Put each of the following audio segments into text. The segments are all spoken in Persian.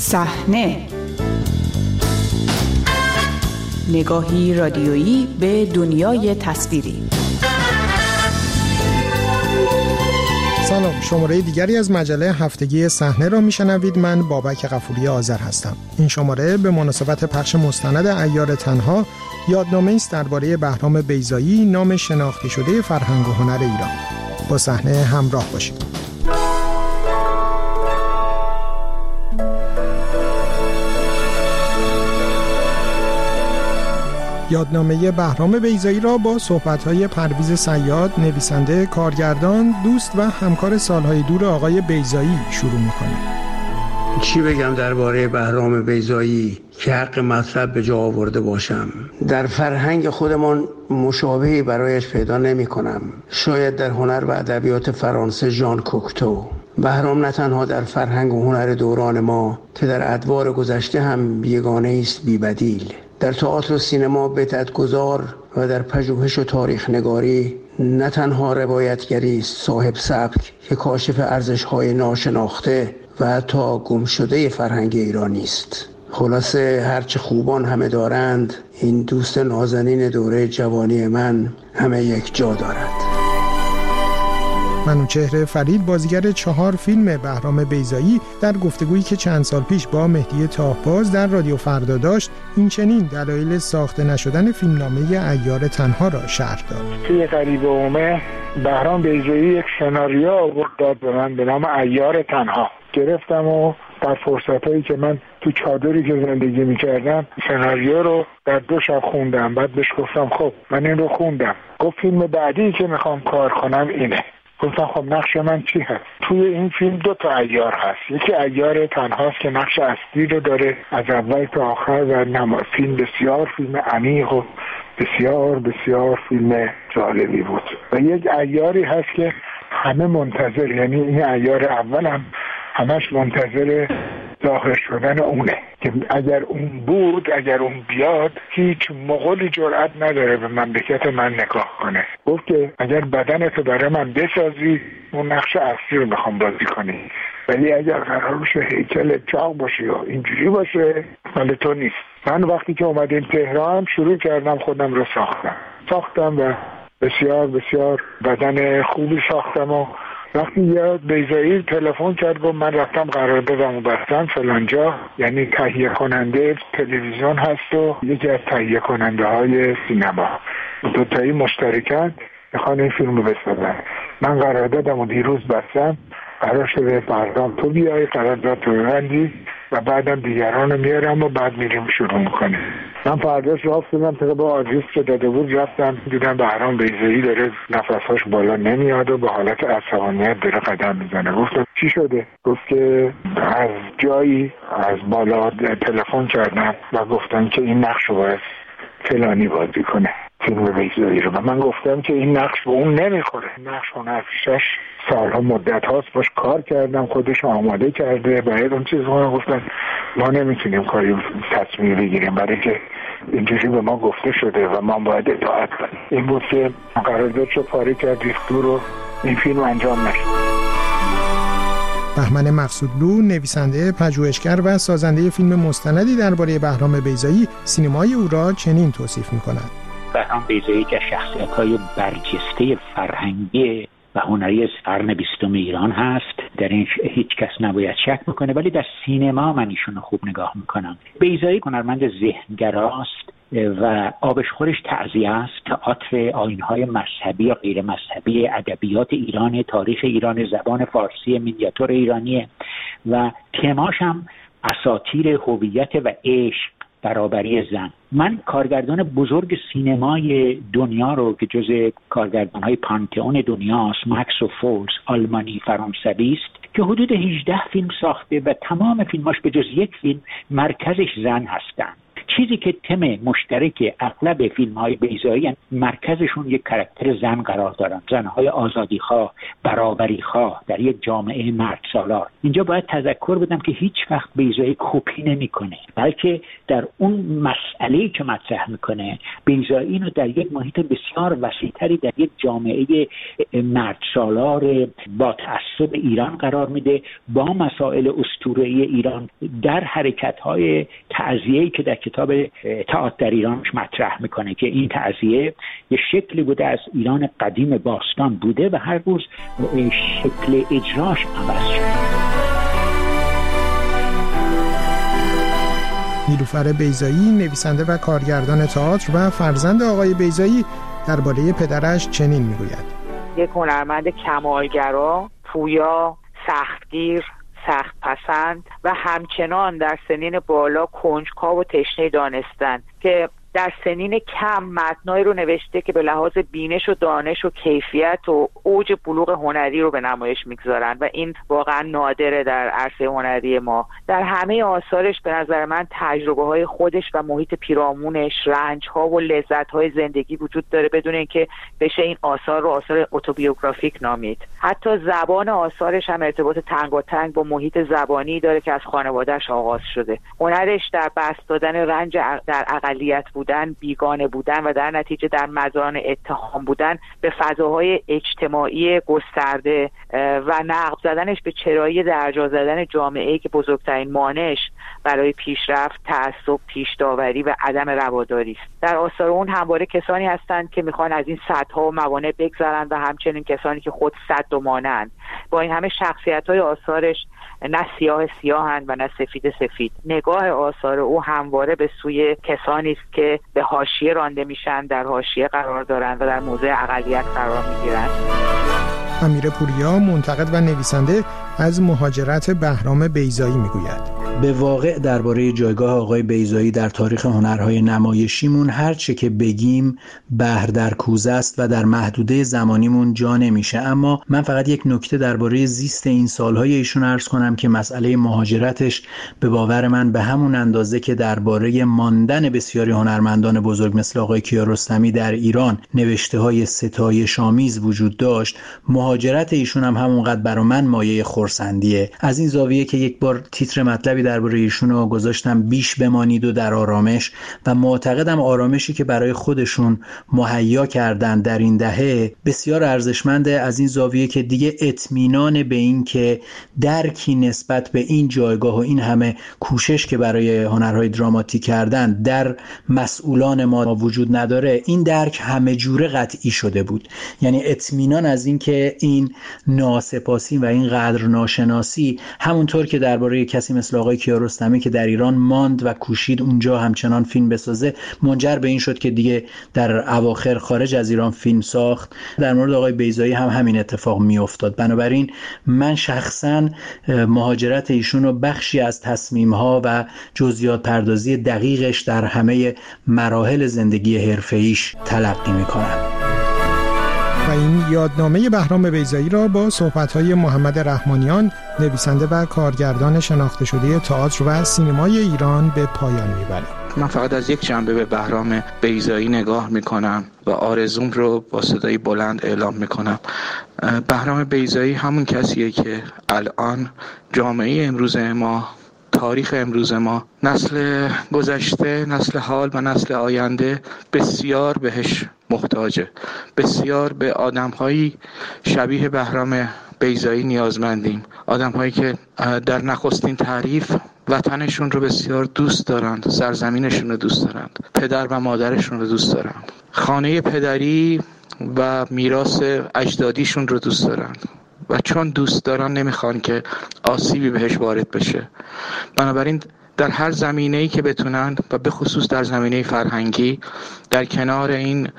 صحنه، نگاهی رادیویی به دنیای تصویری. سلام، شماره دیگری از مجله هفتگی صحنه را میشنوید. من بابک غفوری آذر هستم. این شماره به مناسبت پخش مستند عیار تنها یادنامه‌ای است درباره بهرام بیضایی، نام شناخته شده فرهنگ و هنر ایران. با صحنه همراه باشید. یادنامه بهرام بیضایی را با صحبت‌های پرویز صیاد، نویسنده، کارگردان، دوست و همکار سالهای دور آقای بیضایی شروع می‌کنیم. چی بگم درباره بهرام بیضایی که حق مطلب به جا آورده باشم؟ در فرهنگ خودمان مشابهی برایش پیدا نمی‌کنم. شاید در هنر و ادبیات فرانسه ژان کوکتو. بهرام نه تنها در فرهنگ و هنر دوران ما که در ادوار گذشته هم بیگانه است بی‌بدیل. در تئاتر و سینما بدعت‌گذار و در پژوهش و تاریخ نگاری نه تنها روایتگری است صاحب سبک که کاشف ارزش‌های ناشناخته و حتی گمشده فرهنگ ایرانی است. خلاصه هرچه خوبان همه دارند، این دوست نازنین دوره جوانی من همه یک جا دارد. منوچهر فرید، بازیگر 4 فیلم بهرام بیضایی، در گفتگویی که چند سال پیش با مهدی تاهباز در رادیو فردا داشت، این چنین دلایل ساخته نشدن فیلمنامه عیار تنها را شرح داد. توی قریب عمر بهرام بیضایی یک سناریو آورد داد به من به نام عیار تنها. گرفتم و در فرصتایی که من تو چادری که زندگی میکردم سناریو رو در 2 شب خوندم. بعد بهش گفتم خب من این رو خوندم. گفت فیلم بعدی که میخوام کار کنم اینه. گفتم خب نقش من چی هست؟ توی این فیلم 2 تا عیار هست. یکی عیار تنهاست که نقش اصلی رو داره از اول تا آخر و فیلم بسیار فیلم عمیق و بسیار بسیار فیلم جالبی بود. و یک عیاری هست که همه منتظر، یعنی این عیار اول هم همش منتظر ظاهر شدن اونه که اگر اون بود، اگر اون بیاد، هیچ مغولی جرأت نداره به مملکت من نگاه کنه. گفت که اگر بدنتو برای من بسازی اون نقش اصلی رو میخوام بازی کنی، ولی اگر قرار باشه هیکل چاق باشی یا اینجوری باشه مال تو نیست. من وقتی که اومدیم تهران شروع کردم خودم رو ساختم و بسیار بسیار بدن خوبی ساختم و وقتی یاد بیضایی تلفن کرد گفت من رفتم قراردادم و بستم فلانجا، یعنی تهیه کننده تلویزیون هست و یکی از تهیه کننده های سینما، 2 تایی مشترکن میخوان این فیلم رو بسازن. من قراردادم و دیروز بستم، قرار شده بهرام تو بیای قرارداد تو ببندی و بعدم دیگران رو میارم و بعد میریم شروع میکنه. من فرداش راه افتادم طبق آدرس که داده بود، رفتم دیدم بهرام بیضایی داره نفساش بالا نمیاد و به حالت عصبانیت داره قدم میزنه. گفتم چی شده؟ گفت که از جایی از بالا تلفن کردم و گفتن که این نقش رو باید فلانی بازی کنه، فیلم بیضایی رو. و من گفتم که این نقش به اون نمیخوره. نقش هنرپیشش سالها مدت هاست باش کار کردم، خودش آماده کرده، باید اون چیز رو گفتن ما نمیتونیم کاری تصمیم بگیریم برای که اینجوری به ما گفته شده و ما باید اطاعت کنیم. این بود که قراردادشو پاره کرد ریختو رو این فیلم انجام نشد. بهمن مقصودلو، نویسنده، پژوهشگر و سازنده فیلم مستندی درباره بهرام بیضایی، سینمای او را چنین توصیف می‌کند. بهرام بیضایی که شخصیت‌های برجسته فرهنگی و هنری قرن 20 ایران هست، در این هیچ کس نباید شک بکنه، ولی در سینما من ایشون رو خوب نگاه میکنم. بیضایی هنرمند ذهنگراست و آبشخورش تعزیه است، تئاتر آیین‌های مذهبی یا غیر مذهبی، ادبیات ایران، تاریخ ایران، زبان فارسی، مینیاتور ایرانیه و تماش هم اساطیر هویت و عشق، برابری زن. من کارگردان بزرگ سینمای دنیا رو که جز کارگردان‌های پانتئون دنیاست، ماکس و فولز، آلمانی فرانسوی است که حدود 18 فیلم ساخته و تمام فیلماش به جز یک فیلم مرکزش زن هستند. چیزی که تم مشترک اغلب فیلم‌های بیضایی، مرکزشون یک کاراکتر زن قرار دارن، زن‌های آزادی‌خواه، برابری‌خواه در یک جامعه مرد سالار. اینجا باید تذکر بدم که هیچ وقت بیضایی کپی نمی‌کنه، بلکه در اون مسئله‌ای که مطرح می‌کنه بیضایی اینو در یک محیط بسیار وسیع‌تری، در یک جامعه مرد سالار با تعصب ایران قرار میده، با مسائل اسطوره‌ای ایران، در حرکت‌های تعزیه‌ای که در کتاب اطاعت در ایرانش مطرح میکنه که این تعزیه یه شکلی بوده از ایران قدیم باستان بوده و هر روز شکل اجراش عوض شده. نیلوفر بیضایی، نویسنده و کارگردان تئاتر و فرزند آقای بیضایی، درباره پدرش چنین میگوید: یک هنرمند کمالگرا، پویا، سختگیر، سخت پسند و همچنان در سنین بالا کنجکاو و تشنه دانستن که در سنین کم متنایی رو نوشته که به لحاظ بینش و دانش و کیفیت و اوج بلوغ هنری رو به نمایش میگذارن و این واقعا نادره در عرصه هنری ما. در همه آثارش به نظر من تجربه های خودش و محیط پیرامونش، رنج ها و لذت های زندگی وجود داره بدون اینکه بشه این آثار رو آثار اتوبیوگرافیک نامید. حتی زبان آثارش هم ارتباط تنگاتنگ با محیط زبانی داره که از خانواده‌اش آغاز شده. هنرش در بسط دادن رنج در اقلیت بودن، بیگانه بودن و در نتیجه در مزان اتهام بودن به فضاهای اجتماعی گسترده و نقب زدنش به چرایی درجا زدن جامعه‌ای که بزرگترین مانعش برای پیشرفت، تعصب، پیش‌داوری و عدم رواداری است. در آثار اون همواره کسانی هستند که میخوان از این سدها و موانع بگذرن و همچنین کسانی که خود سد و مانع‌اند. با این همه شخصیت‌های آثارش نه سیاه سیاهند و نه سفید سفید. نگاه آثار او همواره به سوی کسانی است که به حاشیه رانده میشن، در حاشیه قرار دارن و در موضع اقلیت قرار میگیرن. امیر پوریا، منتقد و نویسنده، از مهاجرت بهرام بیضایی میگوید: به واقع درباره جایگاه آقای بیضایی در تاریخ هنرهای نمایشیمون هر چه که بگیم بحر در کوزه است و در محدوده زمانیمون جا نمیشه. اما من فقط یک نکته درباره زیست این سالهای ایشون عرض کنم که مسئله مهاجرتش به باور من به همون اندازه که درباره ماندن بسیاری هنرمندان بزرگ مثل آقای کیارستمی در ایران نوشته‌های ستایش‌آمیز وجود داشت، مهاجرت ایشون هم همونقدر برای من مایه خرسندیه. از این زاویه که یک بار تیتر مطلبی درباره ایشون رو گذاشتم، بیش بمانید و در آرامش، و معتقدم آرامشی که برای خودشون مهیا کردن در این دهه بسیار ارزشمنده، از این زاویه که دیگه اطمینان به این که درکی نسبت به این جایگاه و این همه کوشش که برای هنرهای دراماتیک کردن در مسئولان ما وجود نداره. این درک همه جوره قطعی شده بود، یعنی اطمینان از این که این ناسپاسی و این قدر ناشناسی، همونطور که درباره کسی مثل آقای کیارستمی که در ایران ماند و کوشید اونجا همچنان فیلم بسازه، منجر به این شد که دیگه در اواخر خارج از ایران فیلم ساخت، در مورد آقای بیضایی هم همین اتفاق میافتاد. بنابراین من شخصا مهاجرت ایشون رو بخشی از تصمیم‌ها و جزئیات پردازی دقیقش در همه مراحل زندگی حرفه‌ایش تلقی می‌کنم. و این یادنامه بهرام بیضایی را با صحبت‌های محمد رحمانیان، نویسنده و کارگردان شناخته شده تئاتر و سینمای ایران، به پایان می‌بریم. من فقط از یک جنبه به بهرام بیضایی نگاه میکنم و آرزوم رو با صدای بلند اعلام میکنم. بهرام بیضایی همون کسیه که الان جامعه امروز ما، تاریخ امروز ما، نسل گذشته، نسل حال و نسل آینده بسیار بهش محتاجه. بسیار به آدم‌هایی شبیه بهرام بیضایی نیازمندیم. آدم‌هایی که در نخستین تعریف وطنشون رو بسیار دوست دارند، سرزمینشون رو دوست دارند، پدر و مادرشون رو دوست دارند، خانه پدری و میراث اجدادیشون رو دوست دارند و چون دوست دارن نمیخوان که آسیبی بهش وارد بشه. بنابراین در هر زمینه‌ای که بتونن و به خصوص در زمینه فرهنگی در کنار این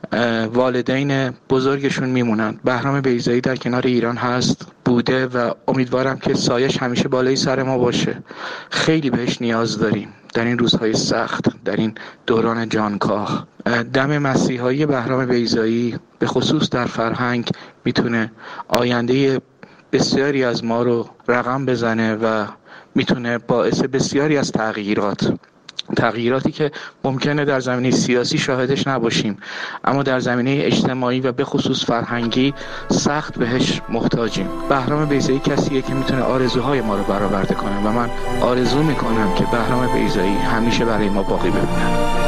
والدین بزرگشون میمونن. بهرام بیضایی در کنار ایران هست، بوده و امیدوارم که سایش همیشه بالای سر ما باشه. خیلی بهش نیاز داریم در این روزهای سخت، در این دوران جانکاه. دم مسیحایی بهرام بیضایی به خصوص در فرهنگ میتونه آینده بسیاری از ما رو رقم بزنه و میتونه باعث بسیاری از تغییرات تغییراتی که ممکنه در زمینه سیاسی شاهدش نباشیم، اما در زمینه اجتماعی و به خصوص فرهنگی سخت بهش محتاجیم. بهرام بیضایی کسیه که میتونه آرزوهای ما رو برآورده کنه و من آرزو میکنم که بهرام بیضایی همیشه برای ما باقی بمونه.